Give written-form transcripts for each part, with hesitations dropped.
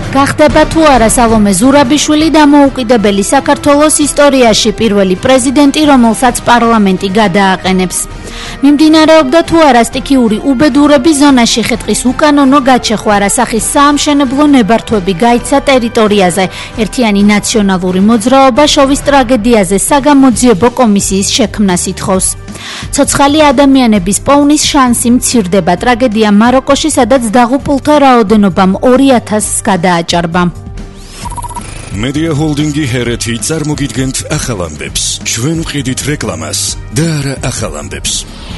გახდება თუ არა სალომე ზურაბიშვილი დამოუკიდებელი საქართველოს ისტორიაში პირველი პრეზიდენტი, რომელსაც პარლამენტი გადააყენებს. მიმდინარეობდა თუ არა სტიქიური უბედურების ზონაში ხეთყის უკანონო გაჩეხვა, სახის საამშენებლო ნებართვები გაიცა ტერიტორიაზე. ერთიანი ნაციონალური მოძრაობა შოვის ტრაგედიაზე საგამოძიებო კომისიის შექმნას ითხოვს. ცოცხალი ადამიანების პოვნის შანსი მცირდება. ტრაგედია მაროკოში, სადაც დაღუპულთა რაოდენობამ 2000-ს გადააჭარბა. Media Holdingi Hereti წარმოგიდგენთ ახალ ამბებს. ჩვენ ვყიდით რეკლამას და არა ახალ ამბებს.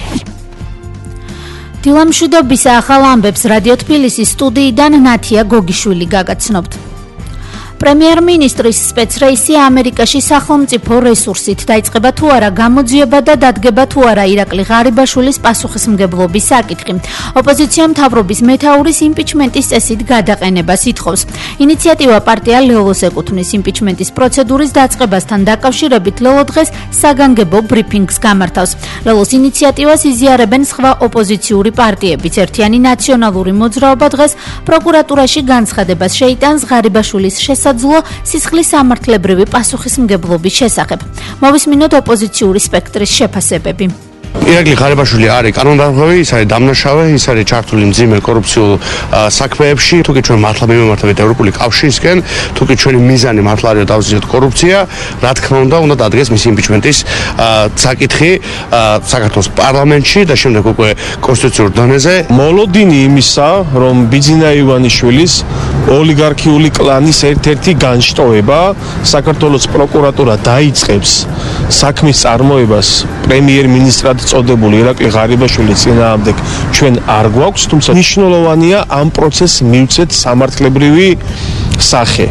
დილამშვიდობისა ახალ ამბებს რადიო თბილისის სტუდიიდან ნათია გოგიშვილი გაგაცნობთ. პრემიერ-მინისტრის სპეცრეისი ამერიკაში სახელმწიფო რესურსით დაიწყება თუ არა გამოძიება და დადგება თუ არა ირაკლი ღარიბაშვილის პასუხისმგებლობის საკითხი. ოპოზიცია მთავრობის მეთაურის იმპიჩმენტის წესით გადაყენებას ითხოვს. ინიციატივა პარტია ლელოს ეკუთვნის. იმპიჩმენტის პროცედურის დაწყებასთან დაკავშირებით ლელო დღეს საგანგებო ბრიფინგს გამართავს. ლელოს ინიციატივას იზიარებენ სხვა ოპოზიციური პარტიებიც. ერთიანი ნაციონალური მოძრაობა დღეს პროკურატურაში განცხადებას შეიტანს ღარიბაშვილის სისხლის სამართლებრივი პასუხისმგებლობის შესახებ. მოვისმინოთ ოპოზიციური სპექტრის შეფასებები. ირაკლი ღარიბაშვილი არის კანონმდებლობი, ის არის დამნაშავე, ის არის ჩართული მძიმე კორუფციულ საქმეებში. თუკი ჩვენ მართლა მიმართებით ევროპული კავშირისკენ, თუკი ჩვენი მიზანი მართლა არის დავზიოთ კორუფცია, რა თქმა უნდა დადგეს მისი იმპიჩმენტის საკითხი საქართველოს პარლამენტში და შემდეგ უკვე კონსტიტუციურ დონეზე. მოლოდინი იმისა, რომ ბიძინა ივანიშვილის ოლიგარქიული კლანის ერთ-ერთი განშტოება საქართველოს პროკურატურა დაიწყებს საქმის წარმოებას პრემიერ-მინისტრად წოდებული ირაკლი ღარიბაშვილის წინააღმდეგ ჩვენ არ გვაქვს, თუმცა მნიშვნელოვანია ამ პროცესს მივცეთ სამართლებრივი სახე.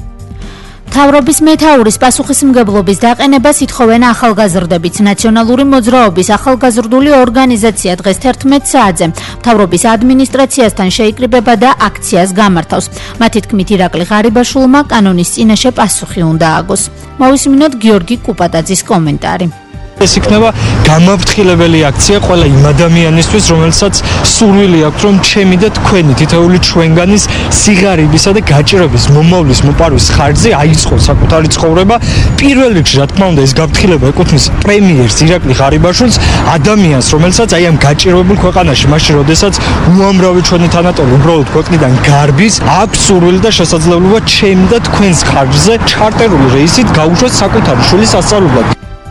მთავრობის მეთაურის პასუხისმგებლობის დაყენებას ითხოვენ ახალგაზრდებიც. ნაციონალური მოძრაობის ახალგაზრდული ორგანიზაცია დღეს 11 საათზე მთავრობის ადმინისტრაციასთან შეიკრიბება და აქციას გამართავს. მათი თქმით ირაკლი ღარიბაშვილმა კანონის წინაშე პასუხი უნდა ააგოს. მოვისმინოთ გიორგი კუპატაძის კომენტარი. ეს იქნება გამაფრთხილებელი აქცია ყველა იმ ადამიანისთვის, რომელსაც სურვილი აქვს, რომ ჩემი და თქვენი თითოეული ჩვენგანის სიღარიბისა და გაჭირების მომავლის მოპარვის ხარჯზე აიწყოს საკუთარი ცხოვრება. პირველ რიგში, რა თქმა უნდა, ეს გაფრთხილება ეკუთვნის პრემიერს ირაკლი ღარიბაშვილს, ადამიანს, რომელსაც აი ამ გაჭირებულ ქვეყანაში, მაშინ როდესაც უამრავი ჩვენი თანატოლი უბრალოდ ქვეყნიდან გარბის, აქვს სურვილი და შესაძლებლობა ჩემი და თქვენს ხარჯზე ჩარტერული რეისით გაუშვათ საკუთარი შვილის სასწავლებლად.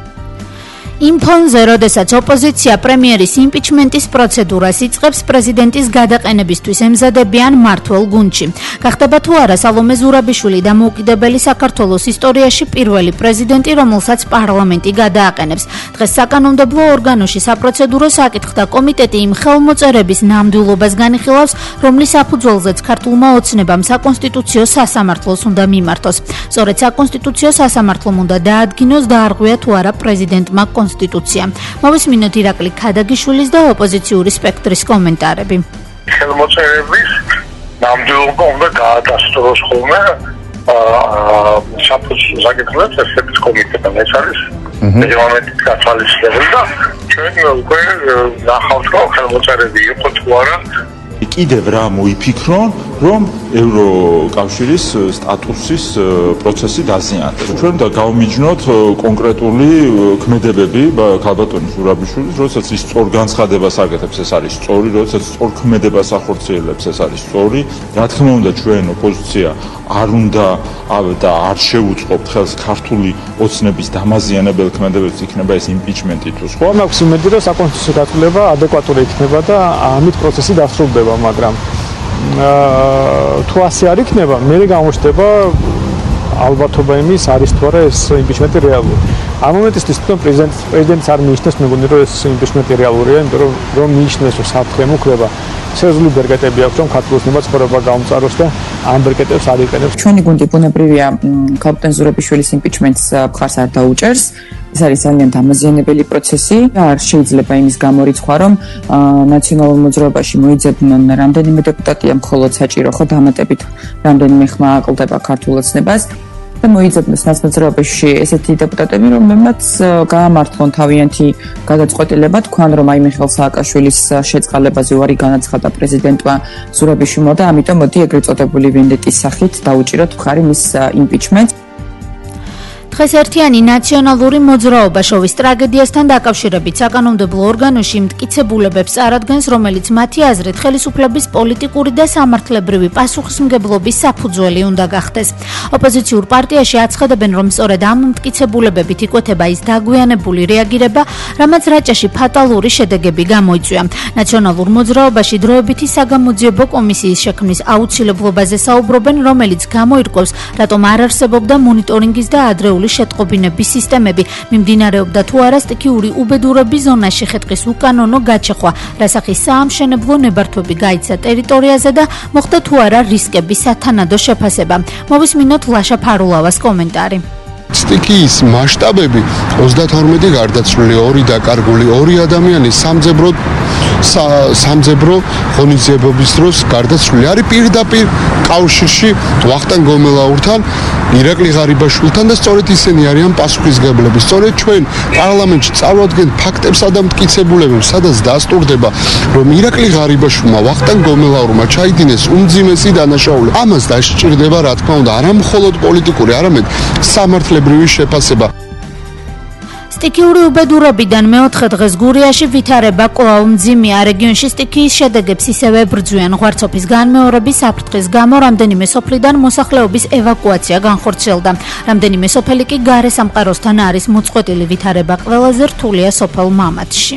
იმ ფონზე, როდესაც ოპოზიცია პრემიერის იმპიჩმენტის პროცედურას იწყებს, პრეზიდენტის გადაყენებისთვის ემზადებიან მმართველ გუნდში. გახდება თუ არა სალომე ზურაბიშვილი დამოუკიდებელი საქართველოს ისტორიაში პირველი პრეზიდენტი, რომელსაც პარლამენტი გადააყენებს. დღეს საკანონმდებლო ორგანოში საპროცედურო საკითხთა კომიტეტი იმ ხელმოწერების ნამდვილობას განიხილავს, რომლის საფუძველზეც ქართულმა ოცნებამ საკონსტიტუციო სასამართლოს უნდა მიმართოს. სწორედ საკონსტიტუციო სასამართლომ უნდა დაადგინოს, დაარღვია თუ არა პრეზიდენტმა კონსტიტუცია. მოვისმინოთ ირაკლი ქადაგიშვილის და ოპოზიციური სპექტრის კომენტარები. ხელმოწერების ნამდვილობა უნდა გაადასტუროს ხოლმე საფუძველ საკითხებს ესების კომიტეტთან. ეს არის რეგლამენტით გათვალისწინებული და ჩვენ უკვე ნახავთ, რომ ხელმოწერები იყო თუ არა. კიდევ რა მოიფიქრონ, რომ ევროკავშირის სტატუსის პროცესი დაზიანდეს. ჩვენ უნდა გავმიჯნოთ კონკრეტული ქმედებები ქალბატონის ზურაბიშვილის, როდესაც ის სწორ განცხადებას აკეთებს, ეს არის სწორი, როდესაც სწორ ქმედებას ახორციელებს, ეს არის სწორი. რა თქმა უნდა, ჩვენ ოპოზიცია არ უნდა და არ შევუწყობთ ხელს ქართული ოცნების დამაზიანებელ ქმედებებს, იქნება ეს იმპიჩმენტი თუ სხვა. მაქვს იმედი, რომ საკონსტიტუციო დაწვრილება ადეკვატური იქნება და ამით პროცესი დასრულდება, მაგრამ თუ ასე არ იქნება, მე გამოჩნდება ალბათობა იმის არის თუ არა ეს იმპიჩმენტი რეალური. ამ მომენტისთვის თვითონ პრეზიდენტს არ მიიჩნევს, მეგონი რომ ეს იმპიჩმენტი რეალურია, იმიტომ რომ მიიჩნევს, რომ საფრთხე მოხდება. სერიოზული ბერკეტები აქვს, რომ ქართულს ნება ცხოვრება გაუმწაროს და ამ ბერკეტებს არ იყენებს. ჩვენი გუნდი ბუნებრივია ქალბატონ ზურაბიშვილის იმპიჩმენტს მხარს არ დაუჭერს. ეს არის ძალიან დამაზიანებელი პროცესი. არ შეიძლება იმის გამორიცხვა, რომ ნაციონალურ მოძრაობაში მოიძებნონ რამდენიმე დეპუტატია მხოლოდ საჭირო ხო დამატებით რამდენიმე ხმა აკლდება ქართულ ოცნებას. და მოიძებნეს ნაცმოძრაობაში ესეთი დეპუტატები, რომლებმაც გაამართლონ თავიანთი გადაწყვეტილება, თქვან რომ აი მიხეილ სააკაშვილის შეწყალებაზე უარი განაცხადა პრეზიდენტმა ზურაბიშვილმა და ამიტომ მოდი ეგრეთ წოდებული ვენდეტის სახით დაუჭიროთ მხარი მის იმპიჩმენტს. დღეს ერთიანი ნაციონალური მოძრაობა შოვის ტრაგედიასთან დაკავშირებით საკანონმდებლო ორგანოში მტკიცებულებებს წარადგენს, რომელიც მათი აზრით ხელისუფლების პოლიტიკური და სამართლებრივი პასუხისმგებლობის საფუძველი უნდა გახდეს. ოპოზიციურ პარტიაში აცხადებენ, რომ სწორედ ამ მტკიცებულებებით იკვეთება ის დაგვიანებული რეაგირება, რამაც რაჭაში ფატალური შედეგები გამოიწვია. ნაციონალურ მოძრაობაში დროებითი საგამოძიებო კომისიის შექმნის აუცილებლობაზე საუბრობენ, რომელიც გამოირკვევს, რატომ არ არსებობდა მონიტორინგის და ადრეული შეტყობინების სისტემები, მიმდინარეობდა თუ არა სტიქიური უბედურების ზონაში ხეთყის უკანონო გაჩეხვა, რასახის საამშენებლო ნებართვები გაიცა ტერიტორიაზე და მოხდა თუ არა რისკების სათანადო შეფასება. მოვისმინოთ ლაშა ფარულავას კომენტარი. სტიქიის მასშტაბები 32 გარდაცვლილი, 2 დაკარგული, 2 ადამიანი სამძებრო ღონისძიებების დროს გარდაცვლილი არის პირდაპირ კავშირში ვახტანგ გომელაურთან, ირაკლი ღარიბაშვილთან და სწორედ ისინი არიან პასუხისმგებლები. სწორედ ჩვენ პარლამენტში წავადგენთ ფაქტებსა და მტკიცებულებებს, სადაც დასტურდება, რომ ირაკლი ღარიბაშვილმა ვახტანგ გომელაურმა ჩაიდინეს უმძიმესი დანაშაული. ამას დასჭირდება, რა თქმა უნდა, არა მხოლოდ პოლიტიკური, არამედ სამართლებრივი შეფასება. სტიქიური უბედურებიდან მეოთხე დღეს გურიაში ვითარება კვლავ მძიმეა. რეგიონში სტიქიის შედეგებს ისევე ბრძვიან. ღვარცოფის განმეორების საფრთხის გამო რამდენიმე სოფლიდან მოსახლეობის ევაკუაცია განხორციელდა. რამდენიმე სოფელი კი გარე სამყაროსთან არის მოწყვეტილი. ვითარება ყველაზე რთულია სოფელ მამათში.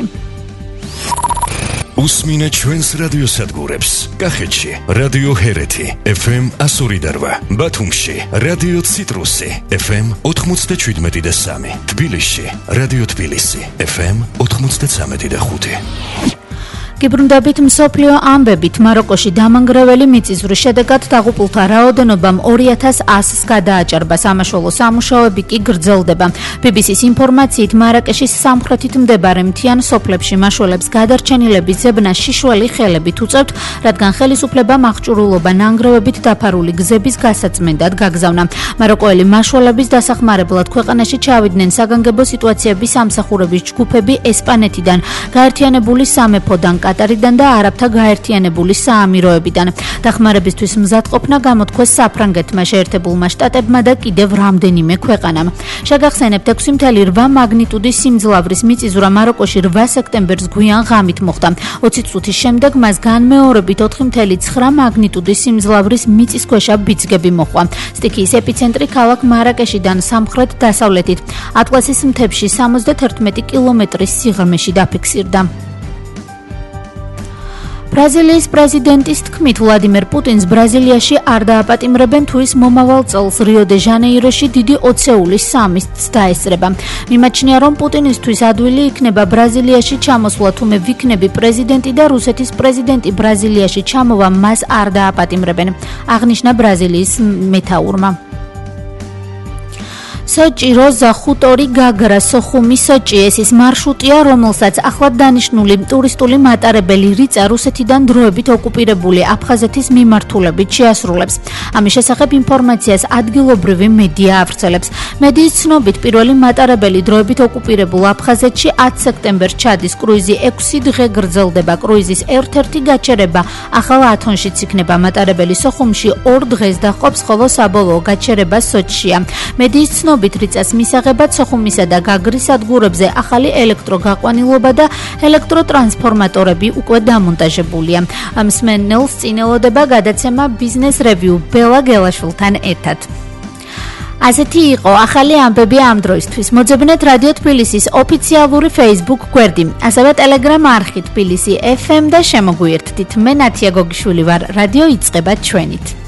უსმინე ჩვენს რადიოსადგურებს. კახეთში რადიო ჰერეთი FM 102, ბათუმში რადიო ციტრუსი FM 97.3, თბილისში რადიო თბილისი FM 93.5. გიბრუნდებით მსოფლიო ამბებით. მაროკოში დამანგრეველი მიწისძვრის შედეგად დაღუპულთა რაოდენობამ 2100-ს გადააჭარბა. სამაშველო სამუშაოები კი გრძელდება. BBC-ს ინფორმაციით მარაკეშის სამხრეთით მდებარე მთიან სოფლებში მაშველებს გადარჩენილების ზებნა შიშველი ხელებით უწევთ, რადგან ხელისუფლებამ აღჭურულობა ნანგრევებით დაფარული გზების გასაწმენდად გაგზავნა. მაროკოელი მაშველების დასახმარებლად ქვეყანაში ჩავიდნენ საგანგებო სიტუაციების სამსახურების ჯგუფები ესპანეთიდან, გაერთიანებული სამეფოდან, კატარიდან და არაბთა გაერთიანებული საამიროებიდან. დახმარებისთვის მზადყოფნა გამოთქვეს საფრანგეთმა, შეერთებულმა შტატებმა და კიდევ რამდენიმე ქვეყანამ. შეგახსენებთ, 6.8 მაგნიტუდის სიმძლავრის მიწისძვრა მაროკოში 8 სექტემბერს გვიან ღამით მოხდა. 20 წუთის შემდეგ მას განმეორებით 4.9 მაგნიტუდის სიმძლავრის მიწისქვეშა ბიძგები მოჰყვა. სტიქიის ეპიცენტრი ქალაქ მარაკეშიდან სამხრეთ-დასავლეთით, ატლასის მთებში 71 კილომეტრის სიღრმეში დაფიქსირდა. ბრაზილიის პრეზიდენტის თქმით, ვლადიმერ პუტინს ბრაზილიაში არ დააპატიმრებენ თუ ის მომავალ წელს რიო-დე-ჟანეიროში დიდი ოცეულის სამისს დაესწრება. მიმაჩნია, რომ პუტინისთვის ადვილი იქნება ბრაზილიაში ჩამოსვლა, თუ მე ვიქნები პრეზიდენტი და რუსეთის პრეზიდენტი ბრაზილიაში ჩამოვა, მას არ დააპატიმრებენ, აღნიშნა ბრაზილიის მეთაურმა. სოჭი, როზა, ხუტორი, გაგრა, სოხუმი, სოჭი ეს ის მარშრუტია, რომელსაც ახლად დანიშნული ტურისტული მატარებელი რიცა რუსეთიდან დროებით ოკუპირებული აფხაზეთის მიმართულებით შეასრულებს. ამის შესახებ ინფორმაციას ადგილობრივი მედია ავრცელებს. მედიის ცნობით, პირველი მატარებელი დროებით ოკუპირებულ აფხაზეთში 10 სექტემბერს ჩადის კრუიზი 6 დღე გრძელდება. კრუიზის ერთ-ერთი გაჩერება ახალ ათონშიც იქნება. მატარებელი სოხუმში 2 დღეს დაჰყობს, ხოლო საბოლოო გაჩერება სოჭშია. მედიის ცნობით, რიცას მისაღებად სოხუმისა და გაგრის სადგურებზე ახალი ელექტროგაყვანილობა და ელექტროტრანსფორმატორები უკვე დამონტაჟებულია. მსმენელს წინ ელოდება გადაცემა Business Review ბელა გელაშვილთან ერთად. ასეთი იყო ახალი ამბები ამ დროისთვის. მოძებნეთ რადიო თბილისის ოფიციალური Facebook გვერდი, ასევე Telegram არხი თბილისი FM და შემოგვიერთდით. მე ნათია გოგიშვილი ვარ, რადიო იწყება ჩვენით.